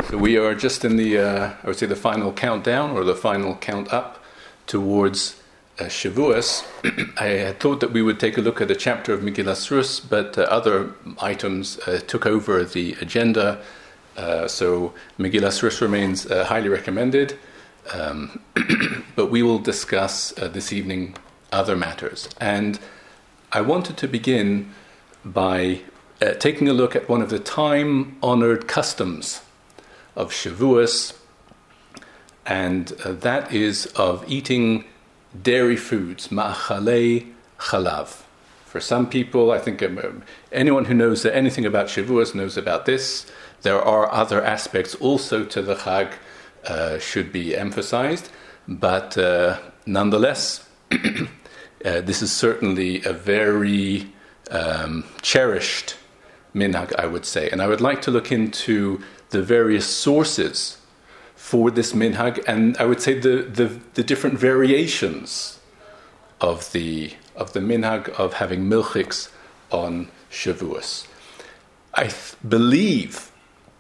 So we are just in the, I would say, the final countdown or the final count up towards Shavuos. I had thought that we would take a look at a chapter of Megillas Rus, but other items took over the agenda. So Megillas Rus remains highly recommended, but we will discuss this evening other matters. And I wanted to begin by taking a look at one of the time-honored customs of Shavuos, and that is of eating dairy foods, ma'achalei chalav. For some people, I think anyone who knows anything about Shavuos knows about this. There are other aspects also to the Chag should be emphasized, but nonetheless, this is certainly a very cherished minhag, I would say. And I would like to look into the various sources for this minhag, and I would say the different variations of the minhag of having milchiks on Shavuos. I believe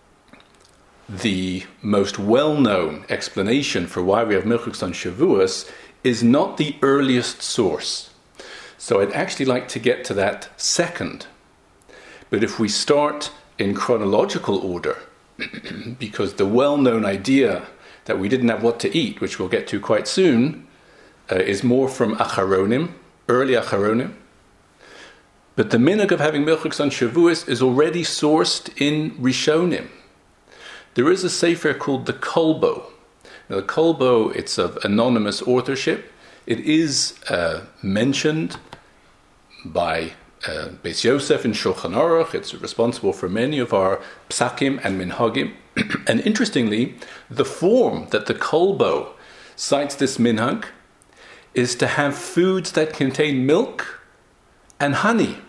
the most well-known explanation for why we have milchiks on Shavuos is not the earliest source. So I'd actually like to get to that second. But if we start in chronological order, because the well-known idea that we didn't have what to eat, which we'll get to quite soon, is more from Acharonim, early Acharonim. But the minhag of having milchiks on Shavuos is already sourced in Rishonim. There is a sefer called the Kolbo. Now, the Kolbo, it's of anonymous authorship. It is mentioned by Beis Yosef in Shulchan Aruch. It's responsible for many of our psakim and minhagim. And interestingly, the form that the Kolbo cites this minhag is to have foods that contain milk and honey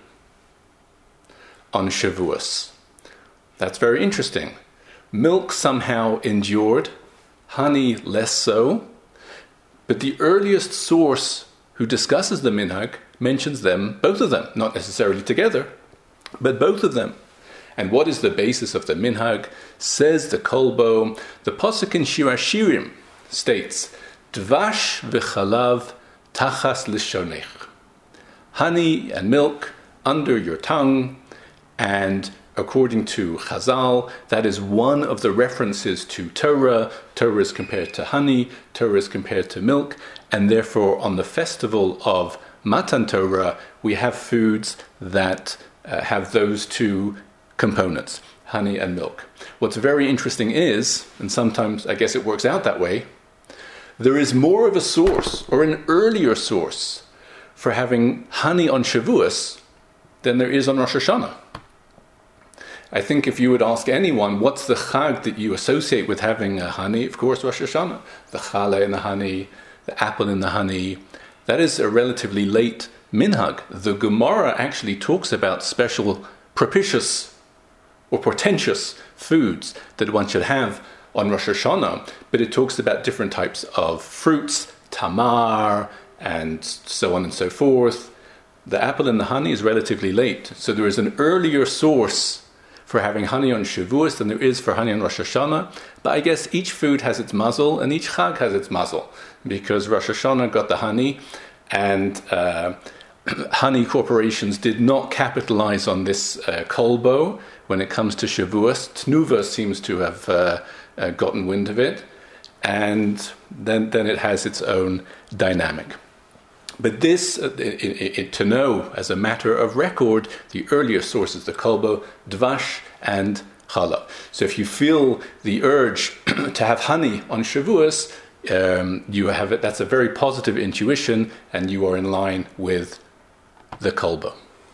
on Shavuos. That's very interesting. Milk somehow endured, honey less so. But the earliest source who discusses the minhag mentions them, both of them, not necessarily together, but both of them. And what is the basis of the minhag? Says the Kolbo, the Pasuk in Shir HaShirim states, Dvash v'chalav tachas l'shonech. Honey and milk under your tongue, and according to Chazal, that is one of the references to Torah. Torah is compared to honey, Torah is compared to milk, and therefore on the festival of Matan Torah, we have foods that have those two components, honey and milk. What's very interesting is, and sometimes I guess it works out that way, there is more of a source, or an earlier source, for having honey on Shavuos than there is on Rosh Hashanah. I think if you would ask anyone, what's the chag that you associate with having honey? Of course, Rosh Hashanah. The challah in the honey, the apple in the honey. That is a relatively late minhag. The Gemara actually talks about special propitious or portentous foods that one should have on Rosh Hashanah, but it talks about different types of fruits, tamar, and so on and so forth. The apple and the honey is relatively late. So there is an earlier source for having honey on Shavuos than there is for honey on Rosh Hashanah. But I guess each food has its mazel, and each chag has its mazel, because Rosh Hashanah got the honey, and honey corporations did not capitalize on this kolbo when it comes to Shavuos. Tnuva seems to have gotten wind of it, and then it has its own dynamic. But this, to know as a matter of record, the earlier sources, the kolbo, dvash, and challah. So if you feel the urge to have honey on Shavuos, you have it. That's a very positive intuition, and you are in line with the kolbo.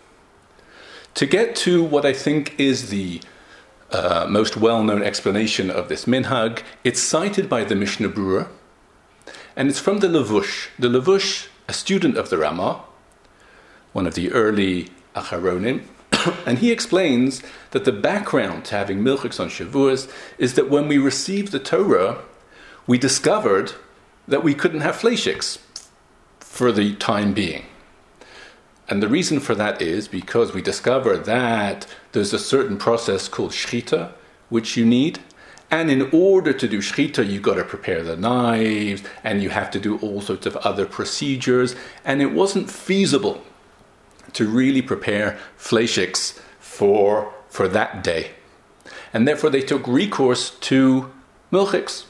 To get to what I think is the most well-known explanation of this minhag, it's cited by the Mishnah Berurah, and it's from the Levush. The Levush, a student of the Ramah, one of the early Acharonim, and he explains that the background to having milchiks on Shavuos is that when we received the Torah, we discovered that we couldn't have fleishiks for the time being. And the reason for that is because we discovered that there's a certain process called shchita, which you need, And in order to do shechita, you've got to prepare the knives, and you have to do all sorts of other procedures. And it wasn't feasible to really prepare fleishiks for that day. And therefore they took recourse to milchiks.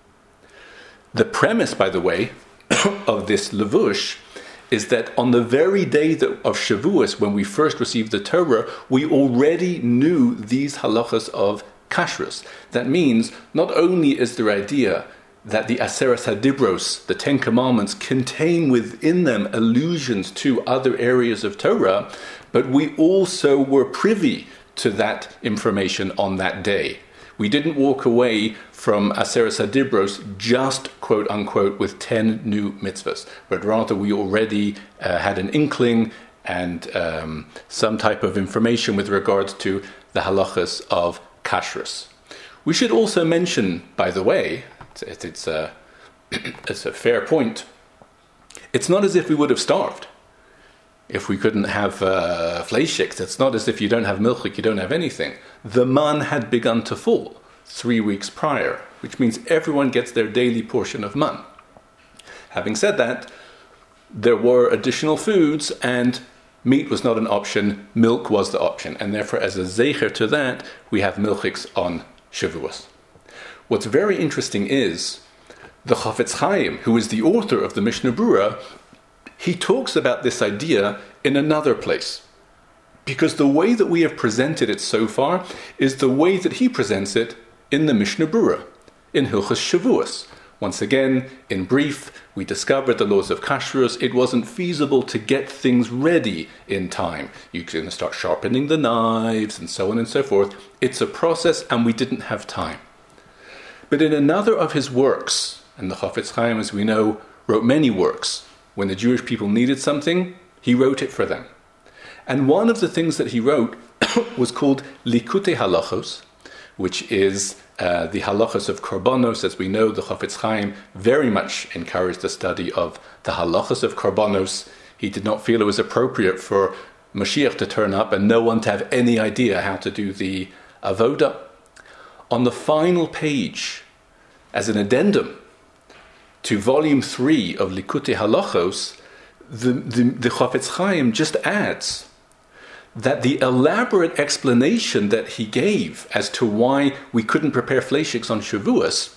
The premise, by the way, of this levush is that on the very day of Shavuos, when we first received the Torah, we already knew these halachas of kashrus. That means not only is there idea that the Aseres HaDibros, the Ten Commandments, contain within them allusions to other areas of Torah, but we also were privy to that information on that day. We didn't walk away from Aseres HaDibros just, quote unquote, with 10 new mitzvahs, but rather we already had an inkling and some type of information with regards to the halachas of kashrus. We should also mention, by the way, it's a fair point, it's not as if we would have starved if we couldn't have fleishiks. It's not as if you don't have milchik, you don't have anything. The man had begun to fall 3 weeks prior, which means everyone gets their daily portion of man. Having said that, there were additional foods, and meat was not an option, milk was the option, and therefore as a zecher to that, we have milchiks on Shavuos. What's very interesting is the Chafetz Chaim, who is the author of the Mishnah Berurah, he talks about this idea in another place. Because the way that we have presented it so far is the way that he presents it in the Mishnah Berurah, in Hilchos Shavuos. Once again, in brief, we discovered the laws of kashrus. It wasn't feasible to get things ready in time. You're going to start sharpening the knives and so on and so forth. It's a process, and we didn't have time. But in another of his works, and the Chafetz Chaim, as we know, wrote many works. When the Jewish people needed something, he wrote it for them. And one of the things that he wrote was called Likutei Halachos, which is the halachos of korbanos. As we know, the Chafetz Chaim very much encouraged the study of the halachos of korbanos. He did not feel it was appropriate for Mashiach to turn up and no one to have any idea how to do the avodah. On the final page, as an addendum to volume 3 of Likutei Halachos, the Chafetz Chaim just adds that the elaborate explanation that he gave as to why we couldn't prepare fleishiks on Shavuos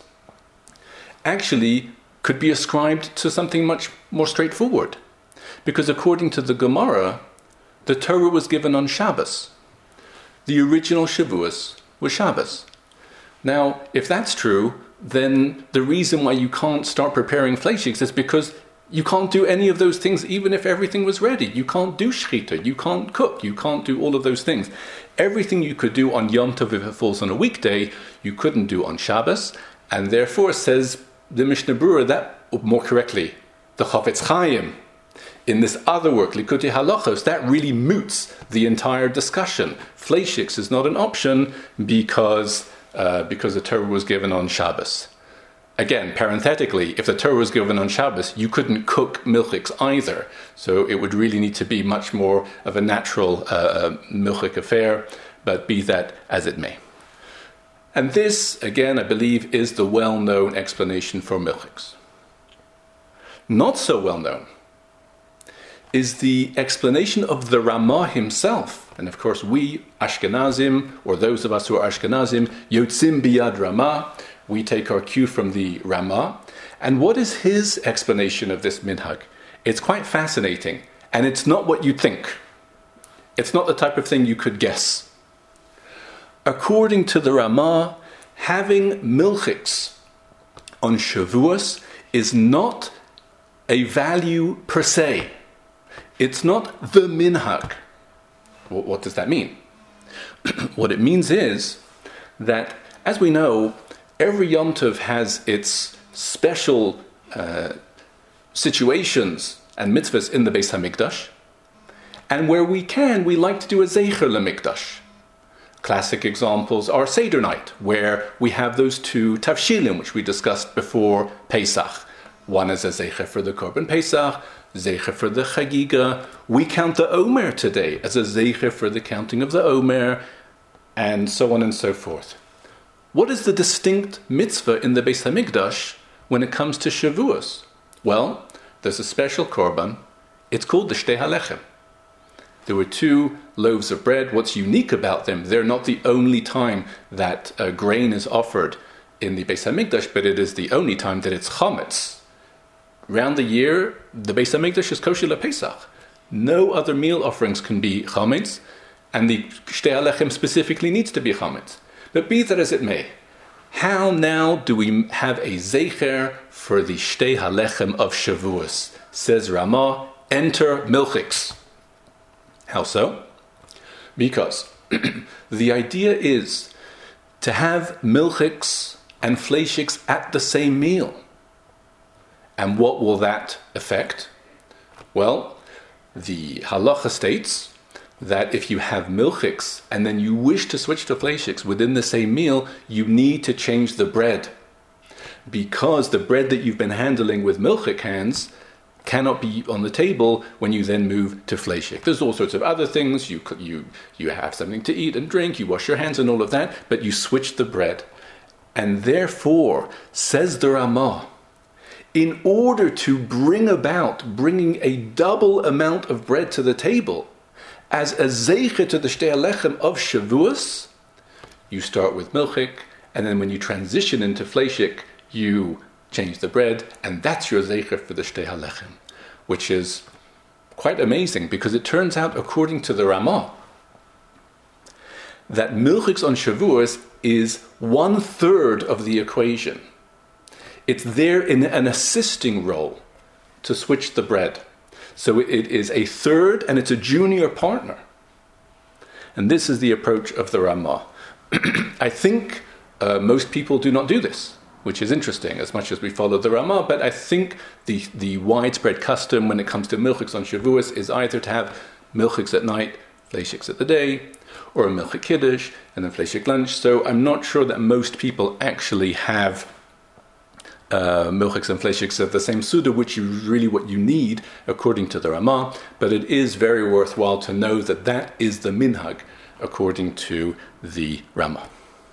actually could be ascribed to something much more straightforward. Because according to the Gemara, the Torah was given on Shabbos. The original Shavuos was Shabbos. Now, if that's true, then the reason why you can't start preparing fleishiks is because you can't do any of those things even if everything was ready. You can't do shechita, you can't cook, you can't do all of those things. Everything you could do on Yom Tov if it falls on a weekday, you couldn't do on Shabbos, and therefore, says the Mishnah Berurah, that, or more correctly, the Chafetz Chaim, in this other work, Likutei Halachos, that really moots the entire discussion. Fleishiks is not an option because the Torah was given on Shabbos. Again, parenthetically, if the Torah was given on Shabbos, you couldn't cook milchiks either. So it would really need to be much more of a natural milchik affair, but be that as it may. And this, again, I believe, is the well-known explanation for milchiks. Not so well-known is the explanation of the Ramah himself. And of course, we, Ashkenazim, or those of us who are Ashkenazim, Yotzim Biyad Ramah, we take our cue from the Ramah. And what is his explanation of this minhag? It's quite fascinating, and it's not what you think. It's not the type of thing you could guess. According to the Ramah, having milchiks on Shavuos is not a value per se. It's not the minhag. What does that mean? What it means is that, as we know, every Yom Tov has its special situations and mitzvahs in the Beis HaMikdash, and where we can, we like to do a Zeicher LeMikdash. Classic examples are Seder night, where we have those two tafshilim, which we discussed before Pesach. One is a Zeicher for the Korban Pesach, Zeicher for the Chagiga. We count the Omer today as a Zeicher for the counting of the Omer, and so on and so forth. what is the distinct mitzvah in the Beis Hamikdash when it comes to Shavuos? Well, there's a special korban. It's called the Shtei HaLechem. There were 2 loaves of bread. What's unique about them, they're not the only time that grain is offered in the Beis Hamikdash, but it is the only time that it's chametz. Round the year, the Beis Hamikdash is kosher lePesach. No other meal offerings can be chametz, and the Shtei HaLechem specifically needs to be chametz. But be that as it may, how now do we have a zecher for the Shtei HaLechem of Shavuos? Says Ramah, enter milchiks. How so? Because the idea is to have milchiks and fleishiks at the same meal. And what will that affect? Well, the halacha states that if you have milchiks and then you wish to switch to fleishiks within the same meal, you need to change the bread. Because the bread that you've been handling with milchik hands cannot be on the table when you then move to fleishik. There's all sorts of other things. You have something to eat and drink, you wash your hands and all of that, but you switch the bread. And therefore, says the Ramah, in order to bringing a double amount of bread to the table, as a zeicher to the Shtei HaLechem of Shavuos, you start with milchik, and then when you transition into fleishik, you change the bread, and that's your zeicher for the Shtei HaLechem, which is quite amazing, because it turns out, according to the Ramah, that milchiks on Shavuos is 1/3 of the equation. It's there in an assisting role to switch the bread. So it is a third, and it's a junior partner. And this is the approach of the Ramah. I think most people do not do this, which is interesting, as much as we follow the Ramah, but I think the widespread custom when it comes to milchiks on Shavuos is either to have milchiks at night, fleishiks at the day, or a milchik kiddush, and then fleishik lunch. So I'm not sure that most people actually have milchiks and fleishiks of the same suda, which is really what you need according to the Ramah, but it is very worthwhile to know that that is the minhag according to the Ramah.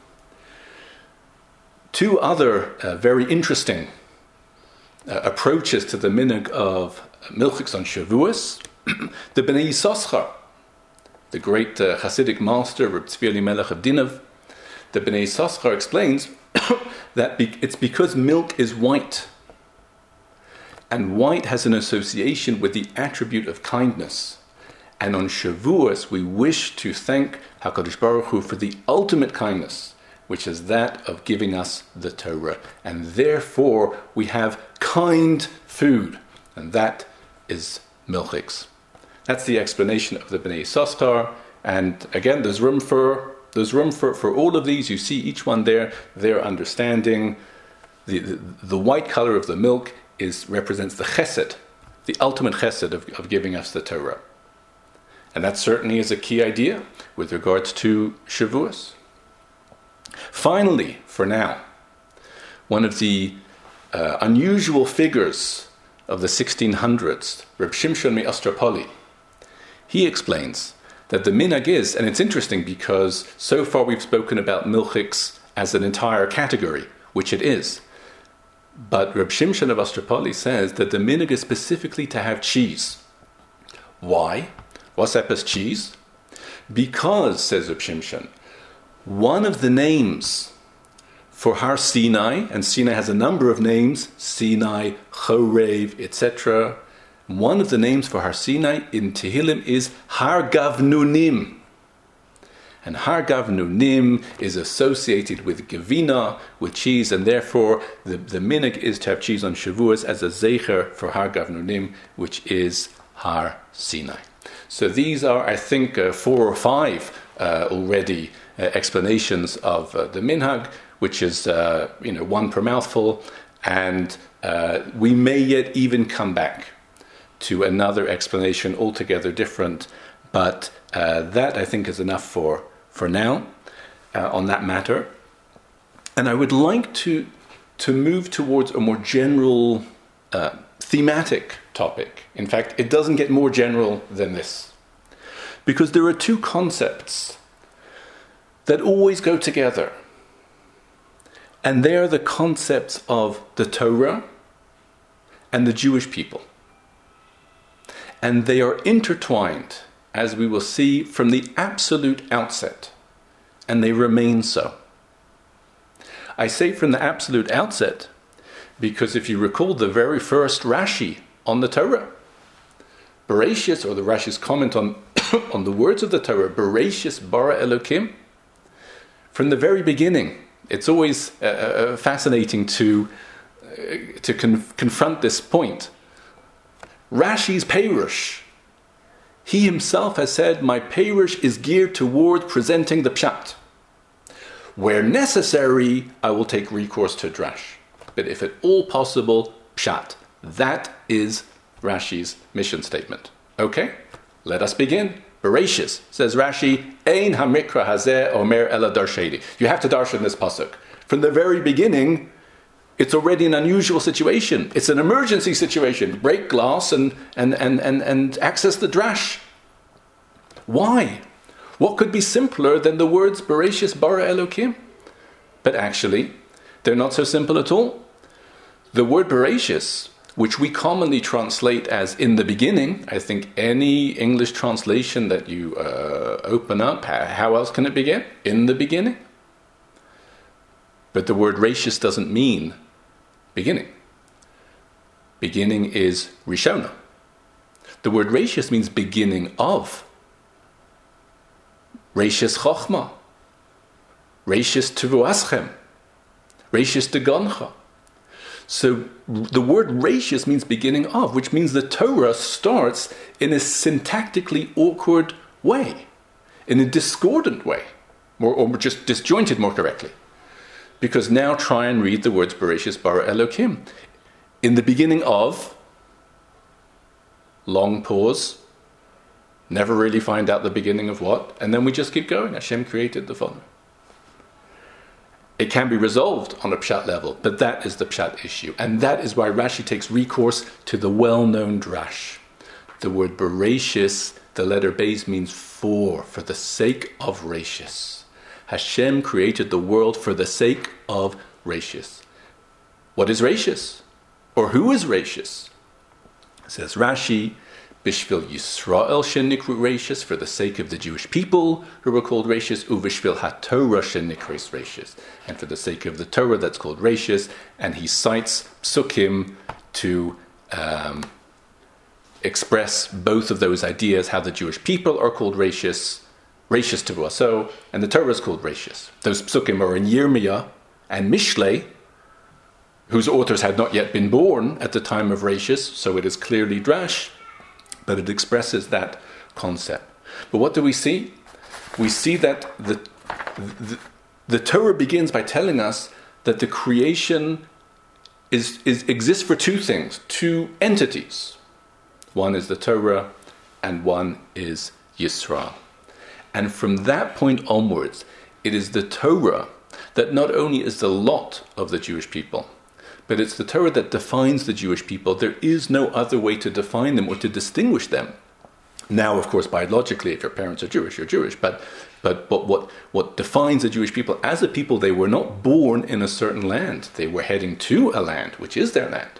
2 other very interesting approaches to the minhag of milchiks on Shavuos. The Bnei Yissaschar, the great Hasidic master, Reb Tzvi Elimelech of Dinov, the Bnei Yissaschar explains that it's because milk is white. And white has an association with the attribute of kindness. And on Shavuos, we wish to thank HaKadosh Baruch Hu for the ultimate kindness, which is that of giving us the Torah. And therefore, we have kind food. And that is milchiks. That's the explanation of the Bnei Yissaschar. And again, there's room for all of these. You see each one there, their understanding. The white color of the milk represents the chesed, the ultimate chesed of giving us the Torah. And that certainly is a key idea with regards to Shavuos. Finally, for now, one of the unusual figures of the 1600s, Reb Shimshon MiOstropoli, he explains that the minhag is, and it's interesting because so far we've spoken about milchiks as an entire category, which it is. But Reb Shimshon of Ostropoli says that the minhag is specifically to have cheese. Why? What's up as cheese? Because, says Reb Shimshon, one of the names for Har Sinai, and Sinai has a number of names, Sinai, Chorev, etc. One of the names for Har Sinai in Tehillim is Har Gavnunim. And Har Gavnunim is associated with Gevina, with cheese, and therefore the minhag is to have cheese on Shavuos as a zeicher for Har Gavnunim, which is Har Sinai. So these are, I think, 4 or 5 already explanations of the minhag, which is one per mouthful, and we may yet even come back to another explanation altogether different, but that I think is enough for now on that matter. And I would like to move towards a more general thematic topic. In fact, it doesn't get more general than this, because there are 2 concepts that always go together And they are the concepts of the Torah and the Jewish people. And they are intertwined, as we will see, from the absolute outset. And they remain so. I say from the absolute outset because if you recall the very first Rashi on the Torah, Bereshis, or the Rashi's comment on, on the words of the Torah, Bereshis bara Elokim, from the very beginning, it's always fascinating to confront this point. Rashi's Perush, he himself has said, my Perush is geared toward presenting the Pshat. Where necessary, I will take recourse to Drash. But if at all possible, Pshat. That is Rashi's mission statement. Okay, let us begin. Bereshis, says Rashi, Ein hamikra hazeh omer ela darshedi. You have to darshan this pasuk. From the very beginning, it's already an unusual situation. It's an emergency situation. Break glass and access the drash. Why? What could be simpler than the words Bereshis bara Elokim? But actually, they're not so simple at all. The word Bereshis, which we commonly translate as in the beginning, I think any English translation that you open up, how else can it begin? In the beginning. But the word Reshis doesn't mean beginning. Beginning is Rishona. The word Reshis means beginning of. Reshis Chochma. Reshis Tevuaschem. Reshis Degoncha. So the word Reshis means beginning of, which means the Torah starts in a syntactically awkward way, in a discordant way, or just disjointed more correctly. Because now try and read the words Bereshis bara Elokim. In the beginning of, long pause, never really find out the beginning of what, and then we just keep going. Hashem created the following. It can be resolved on a pshat level, but that is the pshat issue. And that is why Rashi takes recourse to the well-known drash. The word Bereshis, the letter Beis, means for the sake of Reshis. Hashem created the world for the sake of Reshis. What is Reshis? Or who is Reshis? Says Rashi, Bishvil Yisrael shenikru Reshis, for the sake of the Jewish people who were called Reshis, Uvishvil HaTorah shenikris Reshis, and for the sake of the Torah that's called Reshis, and he cites psukim to express both of those ideas, how the Jewish people are called Reshis Tevuaso, and the Torah is called Reshis. Those psukim are in Yirmiyah and Mishlei, whose authors had not yet been born at the time of Reshis, so it is clearly drash, but it expresses that concept. But what do we see? We see that the Torah begins by telling us that the creation exists for two things, two entities. One is the Torah, and one is Yisrael. And from that point onwards, it is the Torah that not only is the lot of the Jewish people, but it's the Torah that defines the Jewish people. There is no other way to define them or to distinguish them. Now, of course, biologically, if your parents are Jewish, you're Jewish. But what defines the Jewish people as a people, they were not born in a certain land. They were heading to a land, which is their land.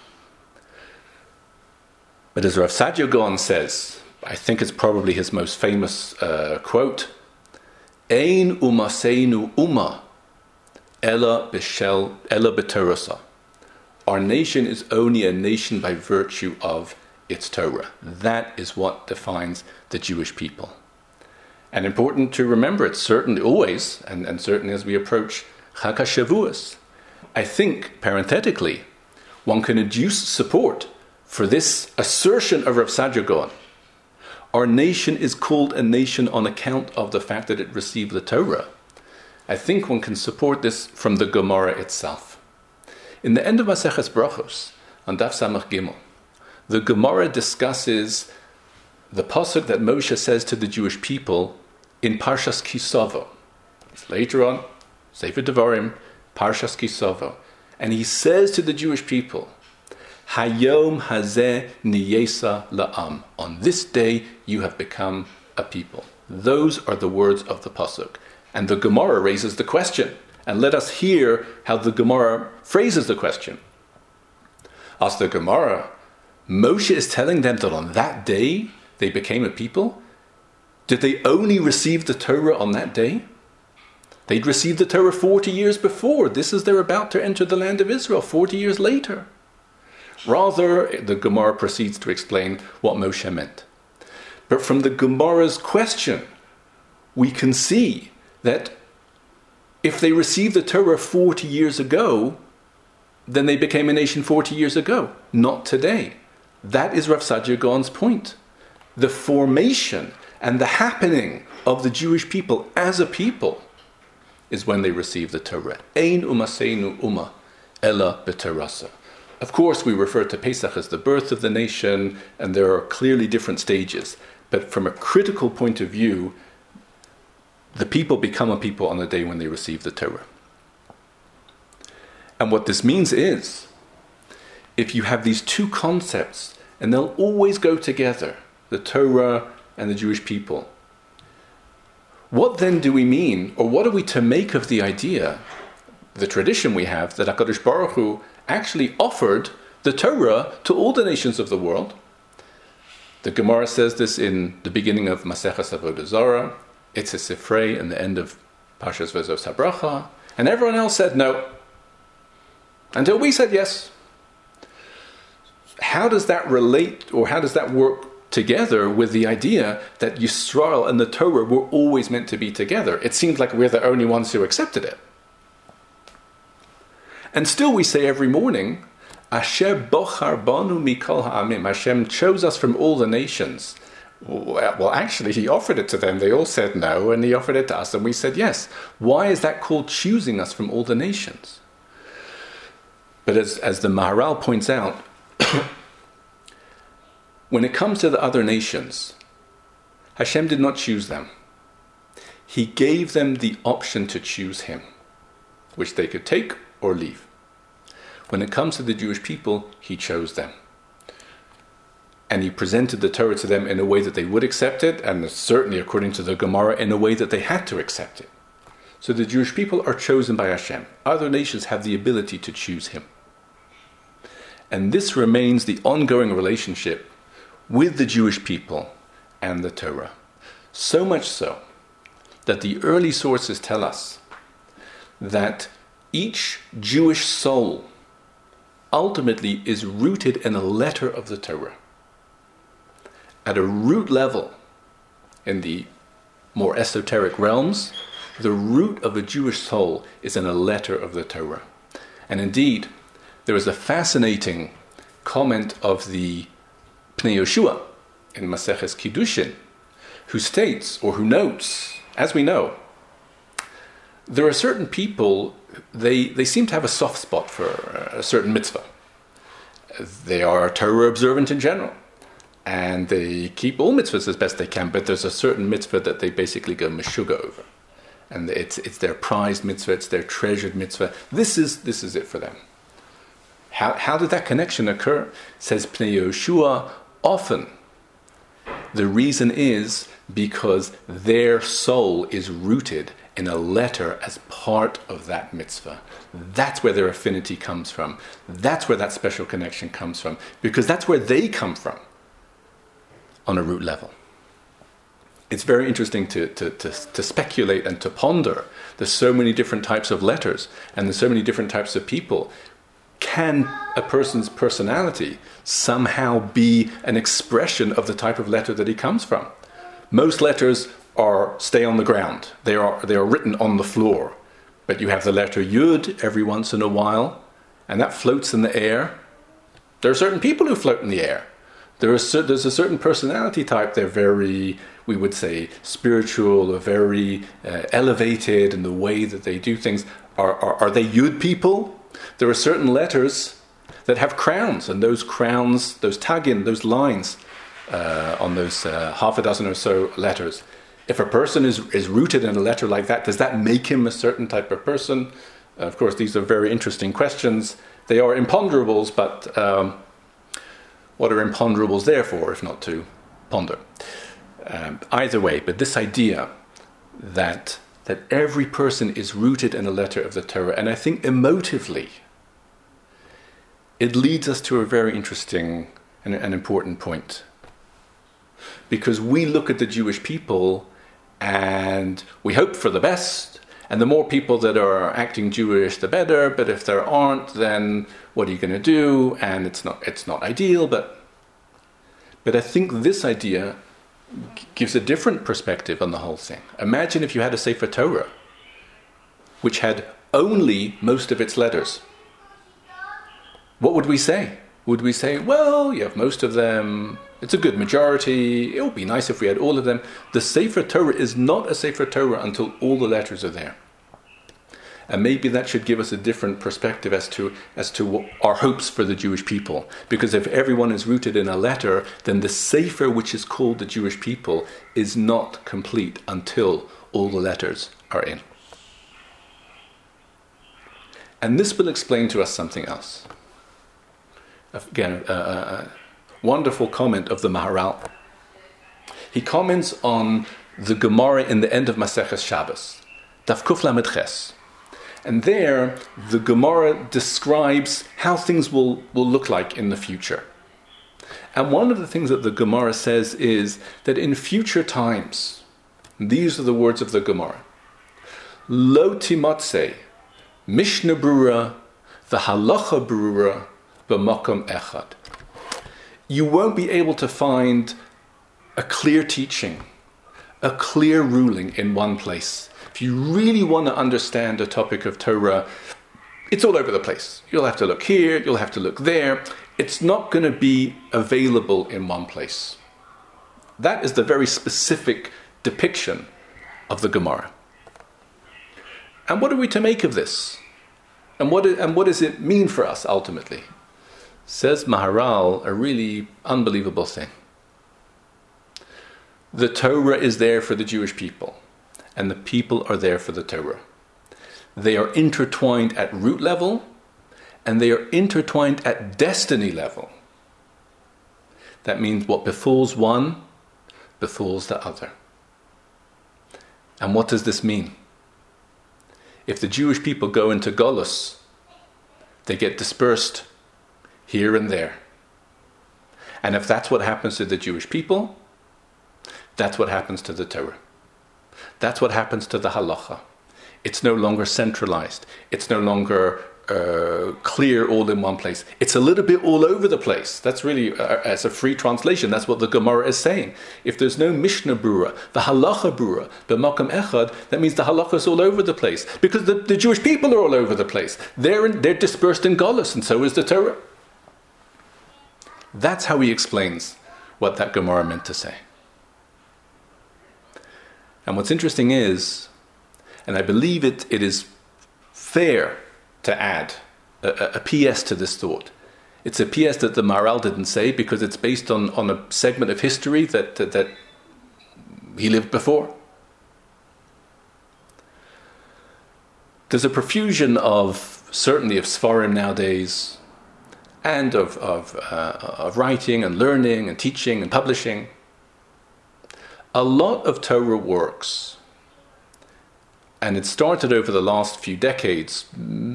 But as Rav Sadio Gaon says, I think it's probably his most famous quote, Ein umaseinu uma ella b'torasa. Our nation is only a nation by virtue of its Torah. That is what defines the Jewish people. And important to remember, it's certainly always, and certainly as we approach Chag HaShavuos, I think, parenthetically, one can adduce support for this assertion of Rav Sadio Gaon. Our nation is called a nation on account of the fact that it received the Torah. I think one can support this from the Gemara itself. In the end of Maseches Brachos, on Daf Samach Gimel, the Gemara discusses the pasuk that Moshe says to the Jewish people in Parshas Kisavo. It's later on, Sefer Devarim, Parshas Kisavo. And he says to the Jewish people, Hayom hazeh niyesa la'am. On this day you have become a people. Those are the words of the pasuk. And the Gemara raises the question, And let us hear how the Gemara phrases the question. Asks the Gemara, Moshe is telling them that on that day they became a people? Did they only receive the Torah on that day? They'd received the Torah 40 years before. This is they're about to enter the land of Israel 40 years later. Rather, the Gemara proceeds to explain what Moshe meant. But from the Gemara's question, we can see that if they received the Torah 40 years ago, then they became a nation 40 years ago, not today. That is Rav Saadia Gaon's point. The formation and the happening of the Jewish people as a people is when they receive the Torah. Ein umaseinu uma ella b'terasa. Of course, we refer to Pesach as the birth of the nation, and there are clearly different stages. But from a critical point of view, the people become a people on the day when they receive the Torah. And what this means is, if you have these two concepts, and they'll always go together, the Torah and the Jewish people, what then do we mean, or what are we to make of the idea, the tradition we have, that HaKadosh Baruch Hu actually offered the Torah to all the nations of the world? The Gemara says this in the beginning of Maseches Avodah Zarah, it's a Sifrei in the end of Parshas Vezos HaBracha, and everyone else said no, until we said yes. How does that relate, or how does that work together with the idea that Yisrael and the Torah were always meant to be together? It seems like we're the only ones who accepted it. And still we say every morning, Asher bochar banu mikol ha'amim, Hashem chose us from all the nations. Well, actually, he offered it to them. They all said no, and he offered it to us, and we said yes. Why is that called choosing us from all the nations? But as the Maharal points out, when it comes to the other nations, Hashem did not choose them. He gave them the option to choose him, which they could take or leave. When it comes to the Jewish people, he chose them. And he presented the Torah to them in a way that they would accept it, and certainly, according to the Gemara, in a way that they had to accept it. So the Jewish people are chosen by Hashem. Other nations have the ability to choose him. And this remains the ongoing relationship with the Jewish people and the Torah. So much so that the early sources tell us that each Jewish soul ultimately is rooted in a letter of the Torah. At a root level, in the more esoteric realms, the root of a Jewish soul is in a letter of the Torah. And indeed, there is a fascinating comment of the Pnei Yoshua in Maseches Kiddushin, who states, or who notes, as we know, there are certain people, they seem to have a soft spot for a certain mitzvah. They are Torah observant in general, and they keep all mitzvahs as best they can, but there's a certain mitzvah that they basically go meshuga over. And it's their prized mitzvah, it's their treasured mitzvah. This is it for them. How did that connection occur? Says Pnei Yoshua, often the reason is because their soul is rooted in a letter as part of that mitzvah. That's where their affinity comes from. That's where that special connection comes from, because that's where they come from on a root level. It's very interesting to speculate and to ponder. There's so many different types of letters, and there's so many different types of people. Can a person's personality somehow be an expression of the type of letter that he comes from? Most letters stay on the ground. They are written on the floor. But you have the letter Yud every once in a while, and that floats in the air. There are certain people who float in the air. There's a certain personality type. They're very, we would say, spiritual or very elevated in the way that they do things. Are they Yud people? There are certain letters that have crowns, and those crowns, those tagin, those lines on those half a dozen or so letters. If a person is rooted in a letter like that, does that make him a certain type of person? Of course, these are very interesting questions. They are imponderables, but what are imponderables there for, if not to ponder? Either way, but this idea that that every person is rooted in a letter of the Torah. And I think emotively, it leads us to a very interesting and an important point. Because we look at the Jewish people and we hope for the best, and the more people that are acting Jewish, the better, but if there aren't, then what are you going to do? And it's not ideal, but I think this idea gives a different perspective on the whole thing. Imagine if you had a Sefer Torah, which had only most of its letters. What would we say? Would we say, well, you have most of them, it's a good majority, it would be nice if we had all of them. The Sefer Torah is not a Sefer Torah until all the letters are there. And maybe that should give us a different perspective as to what our hopes for the Jewish people. Because if everyone is rooted in a letter, then the Sefer, which is called the Jewish people, is not complete until all the letters are in. And this will explain to us something else. Again, a wonderful comment of the Maharal. He comments on the Gemara in the end of Maseches Shabbos, Daf Kuf Lamed Ches. And there, the Gemara describes how things will look like in the future. And one of the things that the Gemara says is that in future times, these are the words of the Gemara, Lo timatze, Mishnah Brura, the Halacha Brura, b'makom echad. You won't be able to find a clear teaching, a clear ruling in one place. If you really want to understand a topic of Torah, it's all over the place. You'll have to look here, you'll have to look there. It's not going to be available in one place. That is the very specific depiction of the Gemara. And what are we to make of this? And what does it mean for us ultimately? Says Maharal a really unbelievable thing. The Torah is there for the Jewish people, and the people are there for the Torah. They are intertwined at root level, and they are intertwined at destiny level. That means what befalls one, befalls the other. And what does this mean? If the Jewish people go into Golus, they get dispersed here and there. And if that's what happens to the Jewish people, that's what happens to the Torah. That's what happens to the halacha. It's no longer centralized. It's no longer clear all in one place. It's a little bit all over the place. That's really, as a free translation, that's what the Gemara is saying. If there's no Mishnah Brura, the halacha Brura, the Makam Echad, that means the halacha is all over the place. Because the Jewish people are all over the place. They're dispersed in Golus, and so is the Torah. That's how he explains what that Gemara meant to say. And what's interesting is, and I believe it is fair to add a PS to this thought. It's a PS that the Maharal didn't say because it's based on a segment of history that he lived before. There's a profusion of, certainly of Sfarim nowadays, and of writing and learning and teaching and publishing. A lot of Torah works, and it started over the last few decades,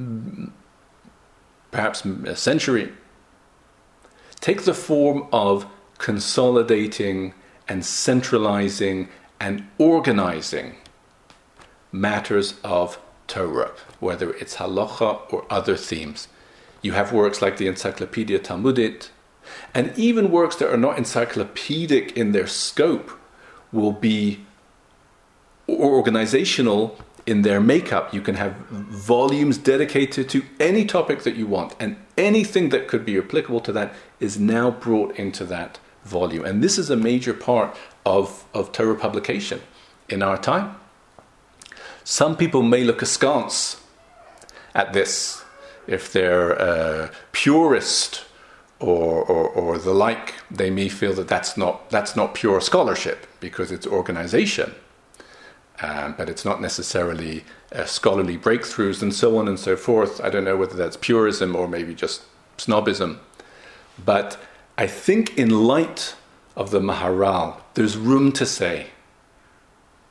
perhaps a century, take the form of consolidating and centralizing and organizing matters of Torah, whether it's halacha or other themes. You have works like the Encyclopedia Talmudit, and even works that are not encyclopedic in their scope will be organizational in their makeup. You can have volumes dedicated to any topic that you want, and anything that could be applicable to that is now brought into that volume. And this is a major part of Torah publication in our time. Some people may look askance at this if they're purist or the like. They may feel that that's not pure scholarship because it's organization, but it's not necessarily scholarly breakthroughs and so on and so forth. I don't know whether that's purism or maybe just snobism, but I think in light of the Maharal, there's room to say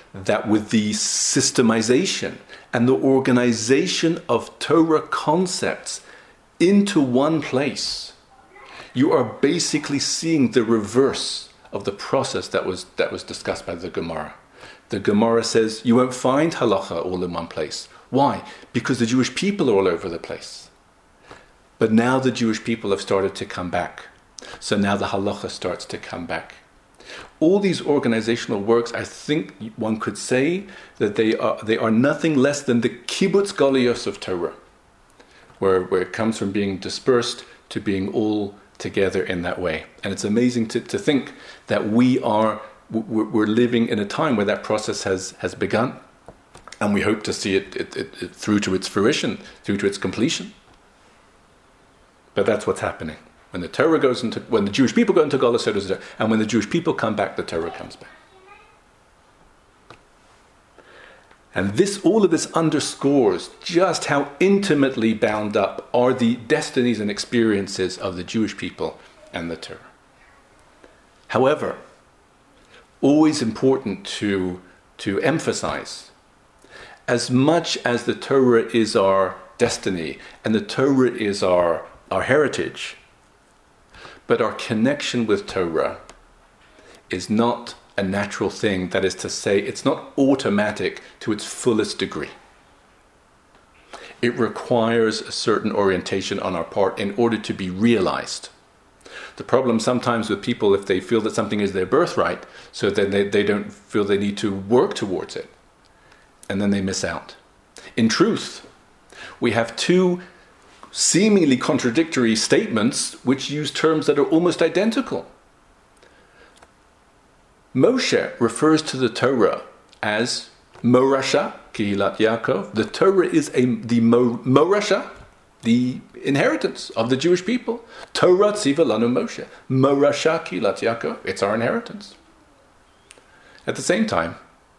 that with the systemization and the organization of Torah concepts into one place, you are basically seeing the reverse of the process that was discussed by the Gemara. The Gemara says you won't find halacha all in one place. Why? Because the Jewish people are all over the place. But now the Jewish people have started to come back. So now the halacha starts to come back. All these organizational works, I think one could say that they are nothing less than the kibbutz galuyos of Torah, where it comes from being dispersed to being all together in that way. And it's amazing to think that we're living in a time where that process has begun, and we hope to see it through to its fruition, through to its completion. But that's what's happening. When the Jewish people go into Galus, so does it, and when the Jewish people come back, the Torah comes back. And all of this underscores just how intimately bound up are the destinies and experiences of the Jewish people and the Torah. However, always important to emphasize, as much as the Torah is our destiny and the Torah is our heritage, but our connection with Torah is not a natural thing. That is to say, it's not automatic to its fullest degree. It requires a certain orientation on our part in order to be realized. The problem sometimes with people, if they feel that something is their birthright, so then they don't feel they need to work towards it, and then they miss out. In truth, we have two seemingly contradictory statements which use terms that are almost identical. Moshe refers to the Torah as Morasha, Kehilat Yaakov. The Torah is the Morasha, the inheritance of the Jewish people. Torah tziva lanu Moshe. Morasha Kehilat Yaakov. It's our inheritance. At the same time,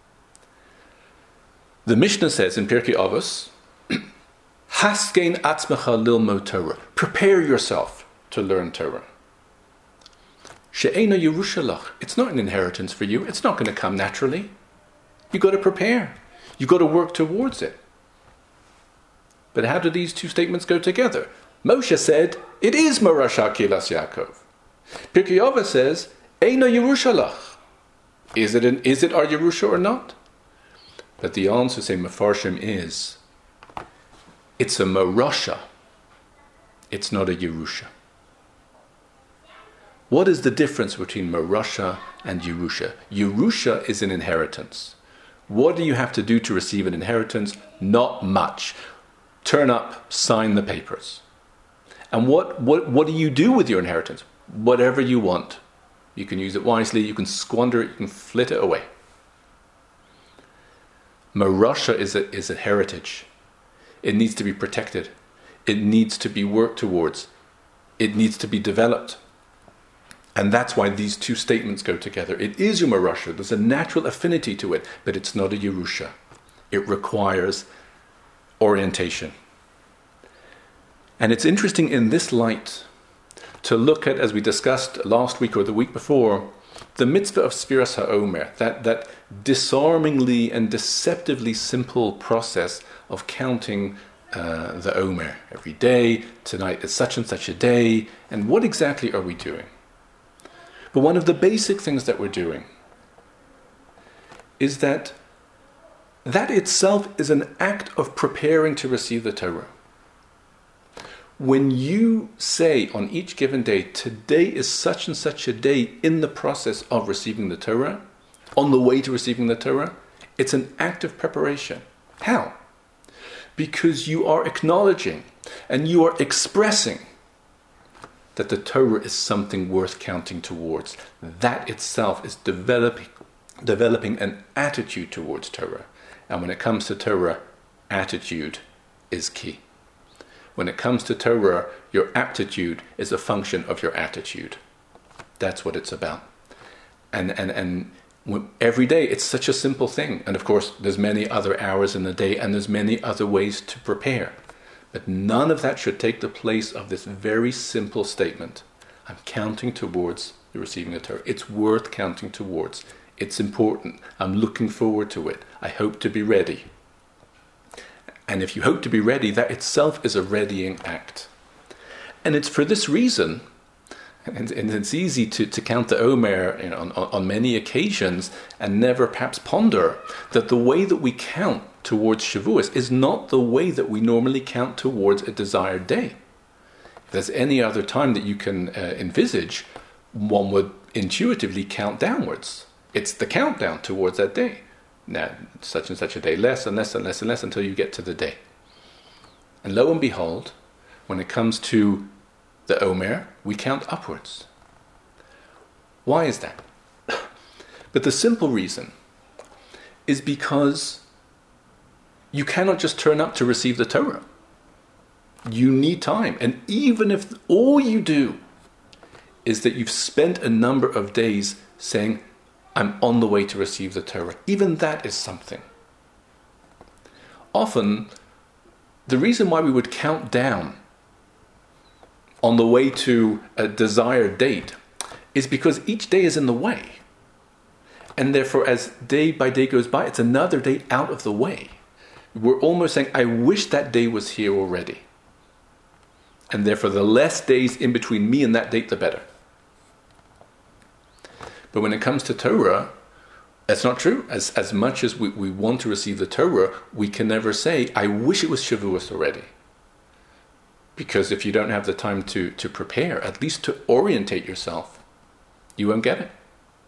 the Mishnah says in Pirkei Avos, Haskein atzmecha lilmod Torah. Prepare yourself to learn Torah. She'ena Yerushalach. It's not an inheritance for you. It's not going to come naturally. You've got to prepare. You've got to work towards it. But how do these two statements go together? Moshe said, it is Morasha Kehilas Yaakov. Pirkei Avos says, Eina Yerushalach. Is it our Yerusha or not? But the answer, say Mefarshim, is it's a Morasha. It's not a Yerusha. What is the difference between Morasha and Yerusha? Yerusha is an inheritance. What do you have to do to receive an inheritance? Not much. Turn up, sign the papers. And what do you do with your inheritance? Whatever you want. You can use it wisely, you can squander it, you can flit it away. Morasha is a heritage. It needs to be protected. It needs to be worked towards. It needs to be developed. And that's why these two statements go together. It is your Morasha. There's a natural affinity to it, but it's not a Yerusha. It requires orientation. And it's interesting in this light to look at, as we discussed last week or the week before, the mitzvah of Sfiras HaOmer, that disarmingly and deceptively simple process of counting the Omer. Every day, tonight is such and such a day, and what exactly are we doing? But one of the basic things that we're doing is that itself is an act of preparing to receive the Torah. When you say on each given day, today is such and such a day in the process of receiving the Torah, on the way to receiving the Torah, it's an act of preparation. How? Because you are acknowledging and you are expressing that the Torah is something worth counting towards. That itself is developing an attitude towards Torah. And when it comes to Torah, attitude is key. When it comes to Torah, your aptitude is a function of your attitude. That's what it's about. And every day, it's such a simple thing. And of course, there's many other hours in the day, and there's many other ways to prepare. But none of that should take the place of this very simple statement. I'm counting towards the receiving the Torah. It's worth counting towards. It's important. I'm looking forward to it. I hope to be ready. And if you hope to be ready, that itself is a readying act. And it's for this reason, and it's easy to count the Omer on many occasions and never perhaps ponder that the way that we count towards Shavuos is not the way that we normally count towards a desired day. If there's any other time that you can envisage, one would intuitively count downwards. It's the countdown towards that day. Now, such and such a day, less and less and less and less until you get to the day. And lo and behold, when it comes to the Omer, we count upwards. Why is that? But the simple reason is because you cannot just turn up to receive the Torah. You need time. And even if all you do is that you've spent a number of days saying, I'm on the way to receive the Torah, even that is something. Often, the reason why we would count down on the way to a desired date is because each day is in the way. And therefore, as day by day goes by, it's another day out of the way. We're almost saying, I wish that day was here already. And therefore, the less days in between me and that date, the better. But when it comes to Torah, that's not true. As much as we want to receive the Torah, we can never say, I wish it was Shavuos already. Because if you don't have the time to prepare, at least to orientate yourself, you won't get it.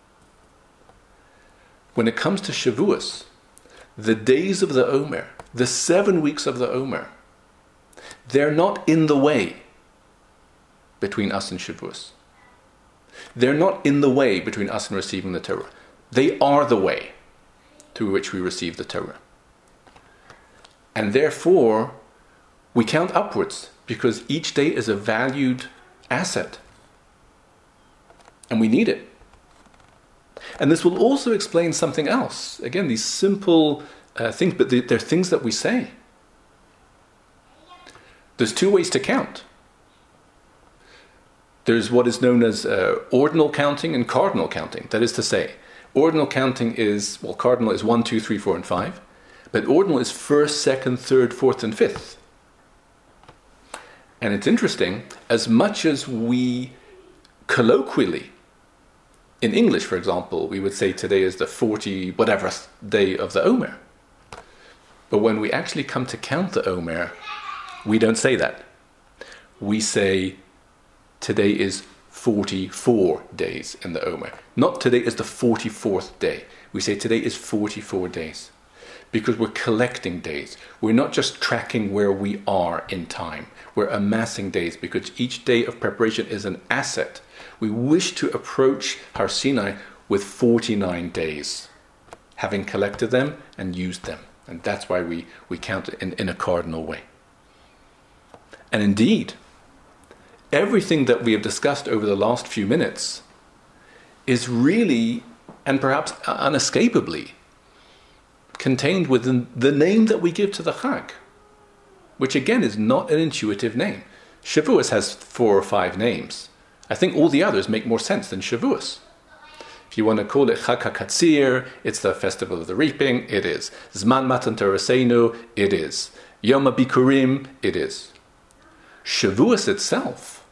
When it comes to Shavuos, the days of the Omer, the 7 weeks of the Omer, they're not in the way between us and Shavuos. They're not in the way between us and receiving the Torah. They are the way through which we receive the Torah. And therefore, we count upwards because each day is a valued asset. And we need it. And this will also explain something else. Again, these simple things, but they're things that we say. There's 2 ways to count. There's what is known as ordinal counting and cardinal counting. That is to say, ordinal counting is, cardinal is 1, 2, 3, 4, and 5. But ordinal is 1st, 2nd, 3rd, 4th, and 5th. And it's interesting, as much as we colloquially, in English, for example, we would say today is the 40 whatever day of the Omer. But when we actually come to count the Omer, we don't say that. We say today is 44 days in the Omer. Not today is the 44th day. We say today is 44 days. Because we're collecting days. We're not just tracking where we are in time. We're amassing days because each day of preparation is an asset. We wish to approach Har Sinai with 49 days, having collected them and used them. And that's why we count it in a cardinal way. And indeed, everything that we have discussed over the last few minutes is really, and perhaps unescapably, contained within the name that we give to the Chag, which again is not an intuitive name. Shavuos has 4 or 5 names. I think all the others make more sense than Shavuos. If you want to call it Chag HaKatzir, it's the festival of the reaping, it is. Zman Matan Torasenu, it is. Yom HaBikurim, it is. Shavuos itself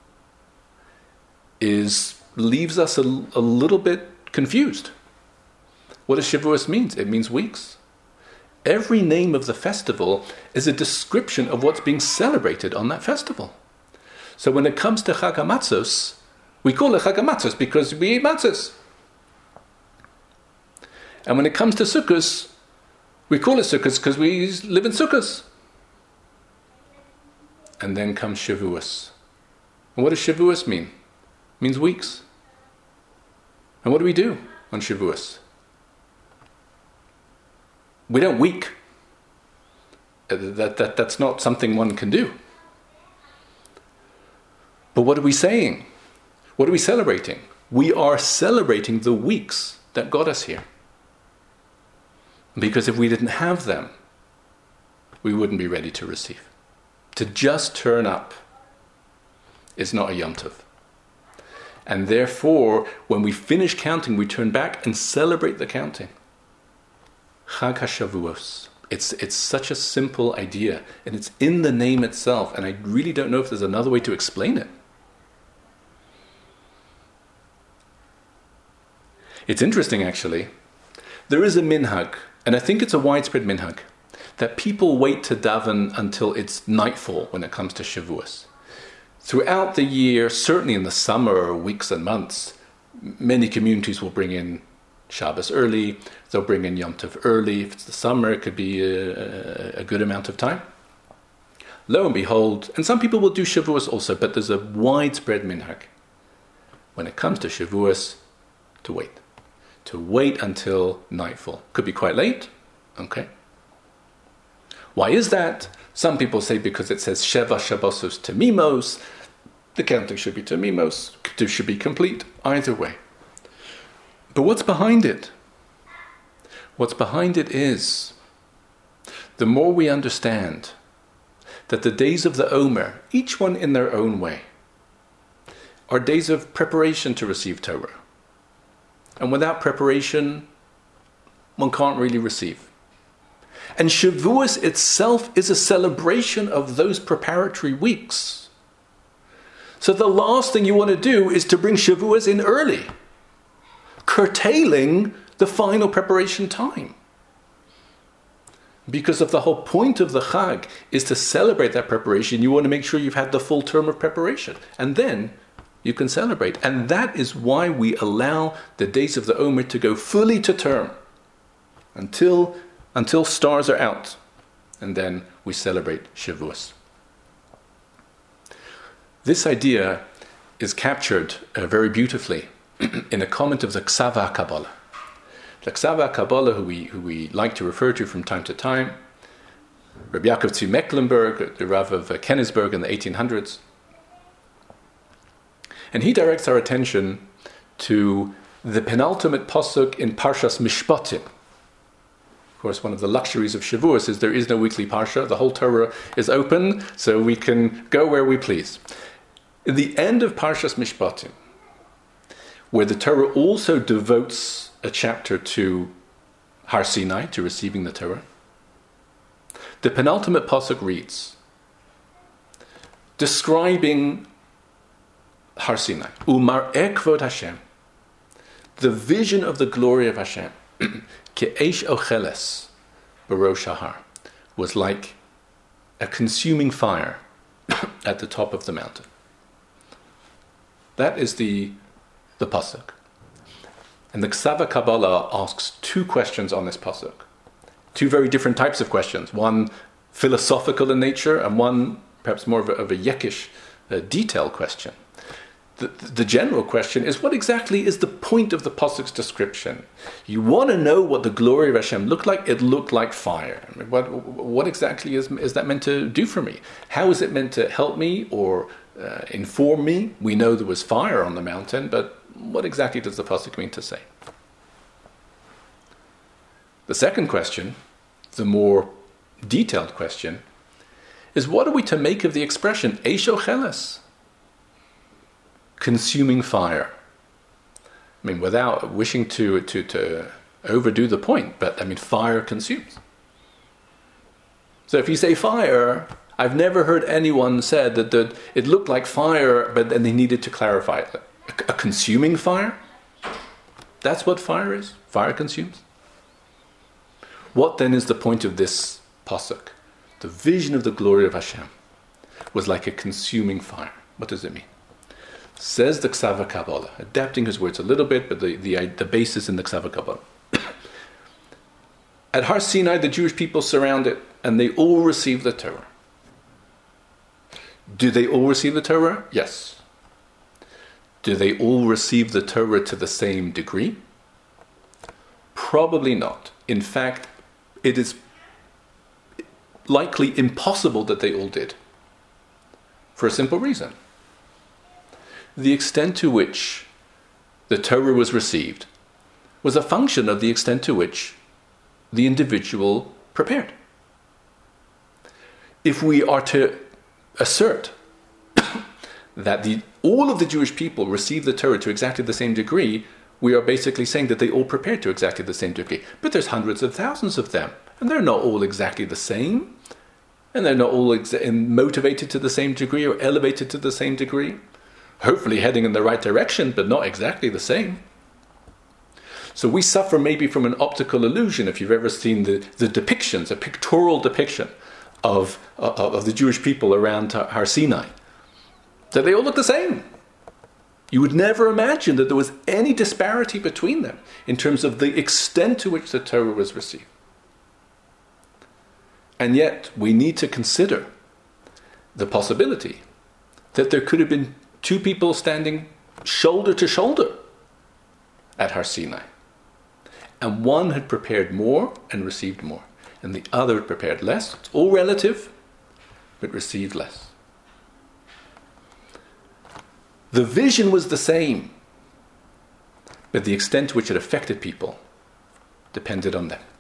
leaves us a little bit confused. What does Shavuos mean? It means weeks. Every name of the festival is a description of what's being celebrated on that festival. So when it comes to Chag HaMatzos, we call it Chag HaMatzos because we eat matzos. And when it comes to Sukkos, we call it Sukkos because we live in Sukkos. And then comes Shavuos. And what does Shavuos mean? It means weeks. And what do we do on Shavuos? We don't week. That's not something one can do. But what are we saying? What are we celebrating? We are celebrating the weeks that got us here. Because if we didn't have them, we wouldn't be ready to receive. To just turn up is not a Yom Tov. And therefore, when we finish counting, we turn back and celebrate the counting. Chag HaShavuos. It's such a simple idea, and it's in the name itself, and I really don't know if there's another way to explain it. It's interesting, actually. There is a minhag, and I think it's a widespread minhag, that people wait to daven until it's nightfall when it comes to Shavuos. Throughout the year, certainly in the summer weeks and months, many communities will bring in Shabbos early, they'll bring in Yom Tov early. If it's the summer, it could be a good amount of time. Lo and behold, and some people will do Shavuos also, but there's a widespread minhag when it comes to Shavuos to wait. To wait until nightfall. Could be quite late, okay. Why is that? Some people say because it says Sheva Shabbosos Temimos, the counting should be Temimos, should be complete, either way. But what's behind it? What's behind it is, the more we understand that the days of the Omer, each one in their own way, are days of preparation to receive Torah. And without preparation, one can't really receive. And Shavuos itself is a celebration of those preparatory weeks. So the last thing you want to do is to bring Shavuos in early, curtailing the final preparation time. Because of the whole point of the Chag is to celebrate that preparation, you want to make sure you've had the full term of preparation. And then you can celebrate. And that is why we allow the days of the Omer to go fully to term until stars are out. And then we celebrate Shavuos. This idea is captured very beautifully in a comment of the Ksava Kabbalah. The Ksava Kabbalah, who we like to refer to from time to time, Rabbi Yaakov Tzvi Mecklenburg, the Rav of Kennisburg in the 1800s. And he directs our attention to the penultimate pasuk in Parshas Mishpatim. Of course, one of the luxuries of Shavuos is there is no weekly parsha. The whole Torah is open, so we can go where we please. In the end of Parshas Mishpatim, where the Torah also devotes a chapter to Har Sinai, to receiving the Torah, the penultimate pasuk reads, describing Har Sinai, Umar'eh Kvod Hashem, the vision of the glory of Hashem, Ke'esh Ocheles Barosh Har, was like a consuming fire at the top of the mountain. That is the pasuk. And the Ksava Kabbalah asks two questions on this pasuk. Two very different types of questions. One philosophical in nature, and one perhaps more of a yekish, detailed question. The general question is, what exactly is the point of the pasuk's description? You want to know what the glory of Hashem looked like? It looked like fire. I mean, what exactly is that meant to do for me? How is it meant to help me or inform me? We know there was fire on the mountain, but what exactly does the pasuk mean to say? The second question, the more detailed question, is what are we to make of the expression Eish Ocheles, consuming fire? I mean, without wishing to overdo the point, but I mean, fire consumes. So if you say fire, I've never heard anyone said that it looked like fire, but then they needed to clarify it. A consuming fire? That's what fire is? Fire consumes? What then is the point of this pasuk? The vision of the glory of Hashem was like a consuming fire. What does it mean? Says the Ksava Kabbalah, adapting his words a little bit, but the basis in the Ksava Kabbalah. At Har Sinai, the Jewish people surround it, and they all receive the Torah. Do they all receive the Torah? Yes. Do they all receive the Torah to the same degree? Probably not. In fact, it is likely impossible that they all did. For a simple reason. The extent to which the Torah was received was a function of the extent to which the individual prepared. If we are to assert that the all of the Jewish people received the Torah to exactly the same degree, we are basically saying that they all prepared to exactly the same degree. But there's hundreds of thousands of them, and they're not all exactly the same, and they're not all motivated to the same degree or elevated to the same degree. Hopefully heading in the right direction, but not exactly the same. So we suffer maybe from an optical illusion, if you've ever seen the depictions, a pictorial depiction of the Jewish people around Har Sinai, that they all look the same. You would never imagine that there was any disparity between them in terms of the extent to which the Torah was received. And yet, we need to consider the possibility that there could have been two people standing shoulder to shoulder at Har Sinai. And one had prepared more and received more, and the other had prepared less. It's all relative, but received less. The vision was the same, but the extent to which it affected people depended on them.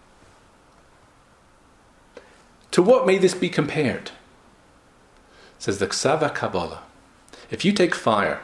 To what may this be compared? Says the Ksav HaKabbalah. If you take fire,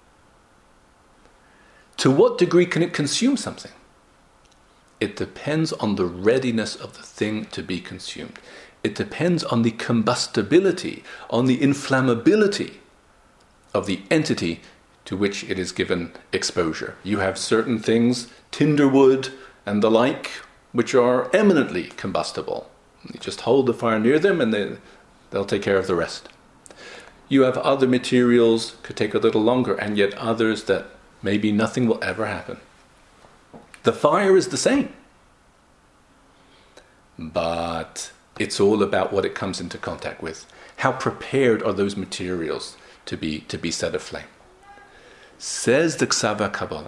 to what degree can it consume something? It depends on the readiness of the thing to be consumed. It depends on the combustibility, on the inflammability of the entity to which it is given exposure. You have certain things, tinder wood and the like, which are eminently combustible. You just hold the fire near them and they'll take care of the rest. You have other materials, could take a little longer, and yet others that maybe nothing will ever happen. The fire is the same. But it's all about what it comes into contact with. How prepared are those materials to be set aflame? Says the Ksav HaKabbalah.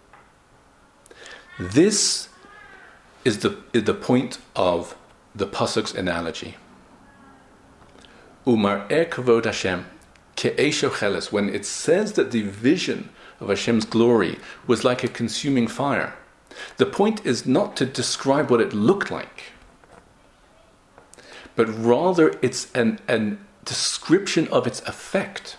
This is the point of the Pasuk's analogy. Umar'eh kavod Hashem ke'esh ocheles. When it says that the vision of Hashem's glory was like a consuming fire, the point is not to describe what it looked like, but rather it's a description of its effect.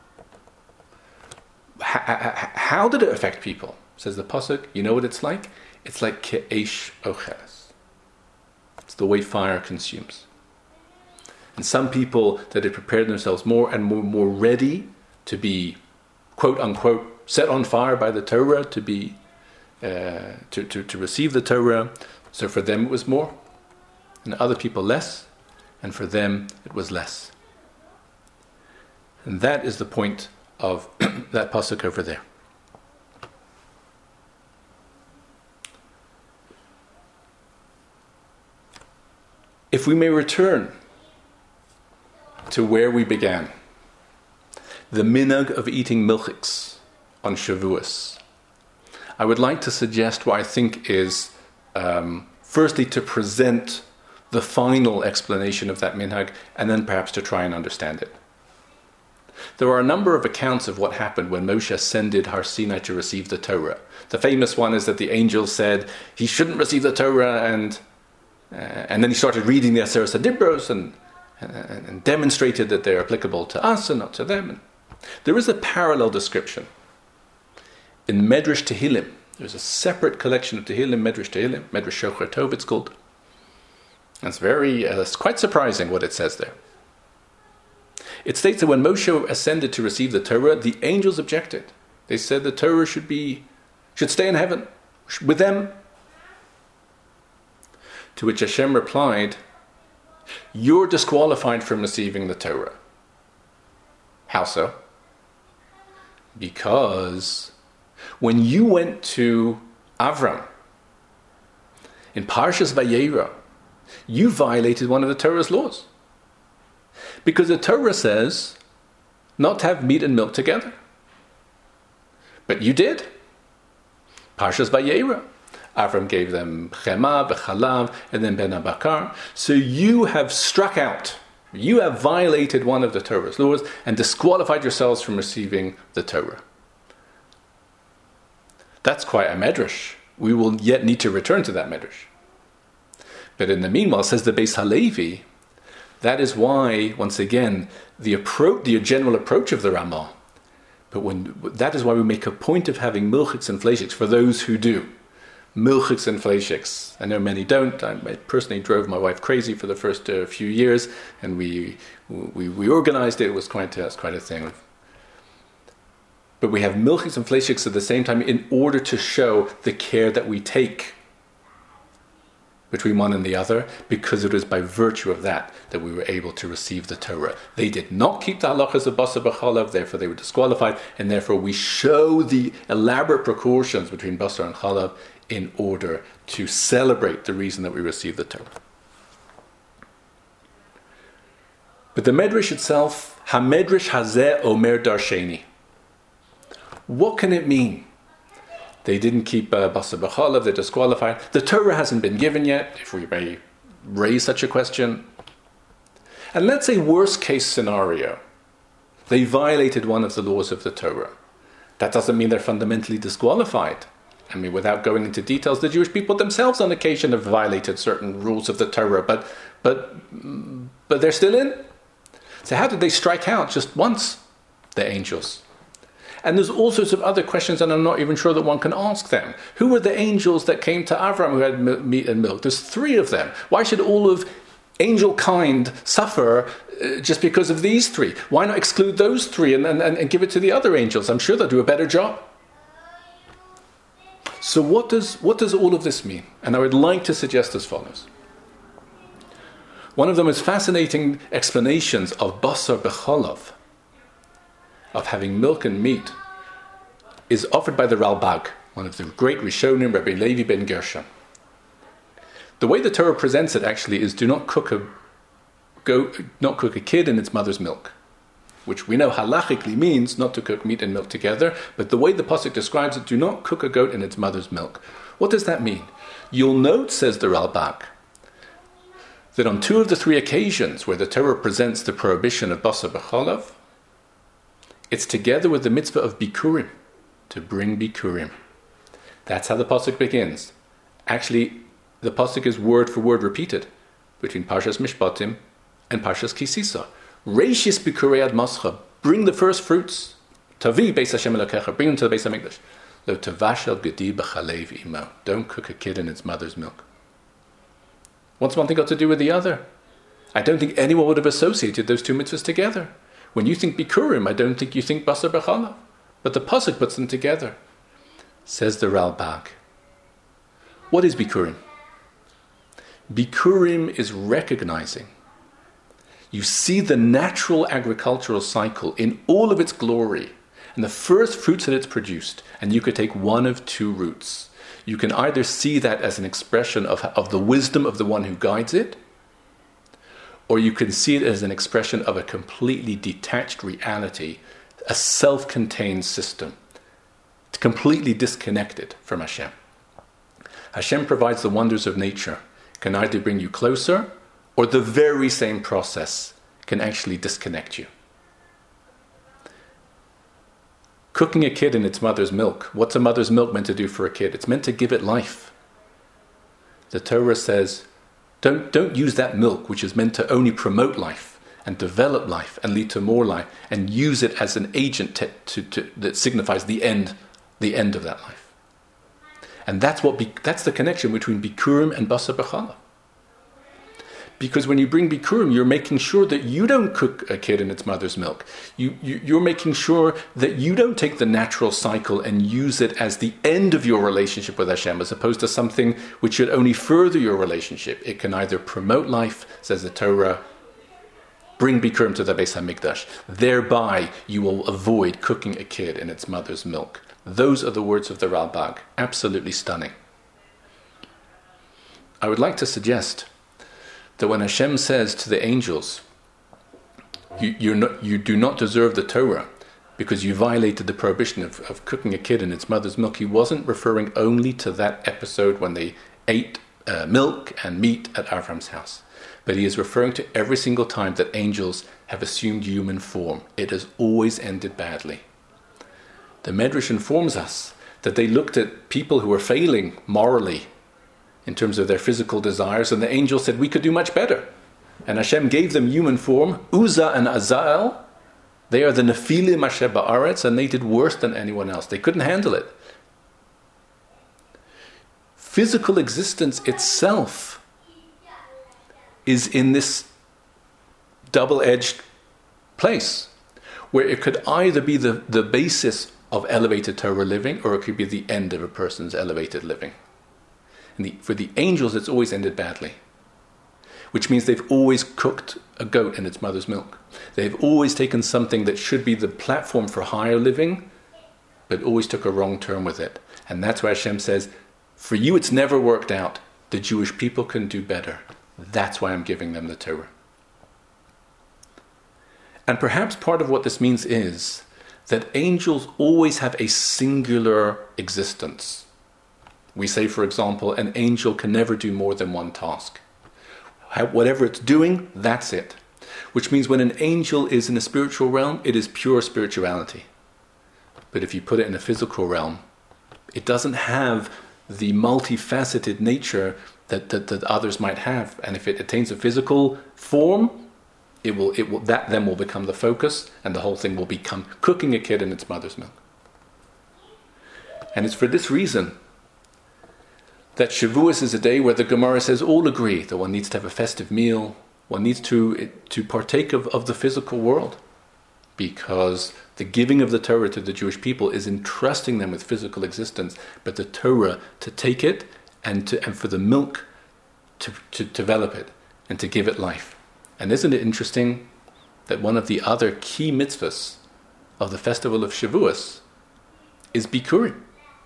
How did it affect people? Says the Pasuk, you know what it's like? It's like ke'esh ocheles. It's the way fire consumes. And some people that had prepared themselves more and more ready to be, quote unquote, set on fire by the Torah, to be to receive the Torah. So for them it was more, and other people less, and for them it was less. And that is the point of that pasuk over there. If we may return to where we began, the minhag of eating milchiks on Shavuos, I would like to suggest what I think is, firstly, to present the final explanation of that minhag, and then perhaps to try and understand it. There are a number of accounts of what happened when Moshe ascended Har Sinai to receive the Torah. The famous one is that the angel said he shouldn't receive the Torah, and then he started reading the Aseret HaDibros and demonstrated that they're applicable to us and not to them. There is a parallel description in Medrash Tehillim. There's a separate collection of Tehillim, Medrash Tehillim, Medrash Shocher Tov it's called. And it's quite surprising what it says there. It states that when Moshe ascended to receive the Torah, the angels objected. They said the Torah should stay in heaven with them. To which Hashem replied, "You're disqualified from receiving the Torah." How so? Because when you went to Avram in Parshas Vayera, you violated one of the Torah's laws. Because the Torah says not to have meat and milk together. But you did. Parshas Vayera. Avram gave them chema, b'chalav, and then ben abakar. So you have struck out. You have violated one of the Torah's laws and disqualified yourselves from receiving the Torah. That's quite a medrash. We will yet need to return to that medrash. But in the meanwhile, says the Beis Halevi, that is why, once again, the general approach of the Ramah, But that is why we make a point of having milchiks and fleishiks for those who do. Milchiks and fleishiks. I know many don't. I personally drove my wife crazy for the first few years, and we organized it. It was quite a thing. But we have milchiks and fleishiks at the same time in order to show the care that we take between one and the other, because it was by virtue of that we were able to receive the Torah. They did not keep the halachas of basar b'chalav, therefore they were disqualified, and therefore we show the elaborate precautions between basar and chalav in order to celebrate the reason that we received the Torah. But the Medrash itself, HaMedrash Hazeh Omer Darsheni. What can it mean? They didn't keep basar b'chalav, they're disqualified. The Torah hasn't been given yet, if we may raise such a question. And let's say worst case scenario, they violated one of the laws of the Torah. That doesn't mean they're fundamentally disqualified. I mean, without going into details, the Jewish people themselves on occasion have violated certain rules of the Torah, but they're still in. So how did they strike out just once, the angels? And there's all sorts of other questions, and I'm not even sure that one can ask them. Who were the angels that came to Avram who had meat and milk? There's 3 of them. Why should all of angel kind suffer just because of these 3? Why not exclude those 3 and give it to the other angels? I'm sure they'll do a better job. So what does all of this mean? And I would like to suggest as follows. One of the most fascinating explanations of basar b'chalav, of having milk and meat, is offered by the Ralbag, one of the great Rishonim, Rabbi Levi ben Gershon. The way the Torah presents it actually is do not cook a kid in its mother's milk, which we know halachically means not to cook meat and milk together, but the way the pasuk describes it, do not cook a goat in its mother's milk. What does that mean? You'll note, says the Ralbag, that on 2 of the 3 occasions where the Torah presents the prohibition of basar b'chalav, it's together with the mitzvah of bikurim, to bring bikurim. That's how the pasuk begins. Actually, the pasuk is word for word repeated between Parshas Mishpatim and Parshas Kisisa. Reishis bikurei ad mascha, bring the first fruits. Tavi beis Hashem elokecha, bring them to the Beis Hamikdash. Lo tavashel gedi b'chalev imo, don't cook a kid in its mother's milk. What's one thing got to do with the other? I don't think anyone would have associated those 2 mitzvahs together. When you think bikurim, I don't think you think basar b'chalav. But the pasuk puts them together. Says the Ralbag. What is bikurim? Bikurim is recognizing. You see the natural agricultural cycle in all of its glory, and the first fruits that it's produced, and you could take one of 2 routes. You can either see that as an expression of the wisdom of the one who guides it, or you can see it as an expression of a completely detached reality, a self-contained system, completely disconnected from Hashem. Hashem provides the wonders of nature, can either bring you closer, or the very same process can actually disconnect you. Cooking a kid in its mother's milk. What's a mother's milk meant to do for a kid? It's meant to give it life. The Torah says, don't use that milk, which is meant to only promote life and develop life and lead to more life, and use it as an agent that signifies the end of that life. And that's the connection between bikurim and basar b'chalav. Because when you bring bikurim, you're making sure that you don't cook a kid in its mother's milk. You're making sure that you don't take the natural cycle and use it as the end of your relationship with Hashem, as opposed to something which should only further your relationship. It can either promote life, says the Torah, bring bikurim to the Beis Hamikdash. Thereby, you will avoid cooking a kid in its mother's milk. Those are the words of the Ralbag. Absolutely stunning. I would like to suggest that when Hashem says to the angels, you do not deserve the Torah because you violated the prohibition of cooking a kid in its mother's milk, he wasn't referring only to that episode when they ate milk and meat at Avram's house. But he is referring to every single time that angels have assumed human form. It has always ended badly. The Medrash informs us that they looked at people who were failing morally in terms of their physical desires, and the angel said, we could do much better. And Hashem gave them human form. Uzzah and Azael, They are the Nephilim Asher Ba'aretz, and they did worse than anyone else. They couldn't handle it. Physical existence itself is in this double-edged place, where it could either be the basis of elevated Torah living, or it could be the end of a person's elevated living. And for the angels, it's always ended badly, which means they've always cooked a goat in its mother's milk. They've always taken something that should be the platform for higher living, but always took a wrong turn with it. And that's why Hashem says, for you it's never worked out. The Jewish people can do better. That's why I'm giving them the Torah. And perhaps part of what this means is that angels always have a singular existence. We say, for example, an angel can never do more than one task. Whatever it's doing, that's it. Which means when an angel is in a spiritual realm, it is pure spirituality. But if you put it in a physical realm, it doesn't have the multifaceted nature that others might have. And if it attains a physical form, that then will become the focus, and the whole thing will become cooking a kid in its mother's milk. And it's for this reason that Shavuos is a day where the Gemara says all agree that one needs to have a festive meal, one needs to partake of the physical world, because the giving of the Torah to the Jewish people is entrusting them with physical existence, but the Torah to take it and for the milk to develop it and to give it life. And isn't it interesting that one of the other key mitzvahs of the festival of Shavuos is Bikurim?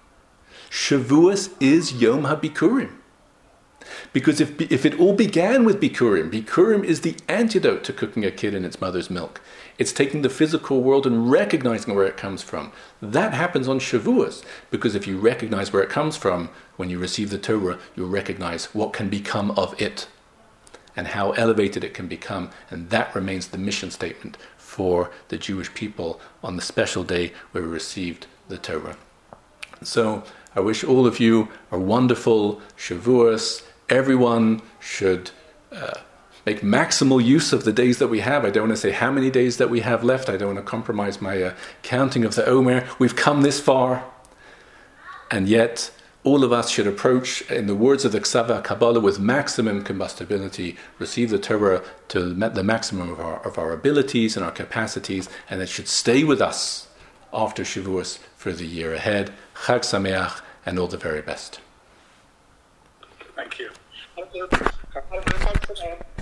Shavuos is Yom HaBikurim. Because if it all began with Bikurim is the antidote to cooking a kid in its mother's milk. It's taking the physical world and recognizing where it comes from. That happens on Shavuos, because if you recognize where it comes from, when you receive the Torah, you'll recognize what can become of it and how elevated it can become. And that remains the mission statement for the Jewish people on the special day where we received the Torah. So I wish all of you a wonderful Shavuos. Everyone should make maximal use of the days that we have. I don't want to say how many days that we have left. I don't want to compromise my counting of the Omer. We've come this far. And yet, all of us should approach, in the words of the Ksava Kabbalah, with maximum combustibility, receive the Torah to the maximum of our abilities and our capacities, and it should stay with us after Shavuos for the year ahead. Chag Sameach, and all the very best. Thank you. Thank you.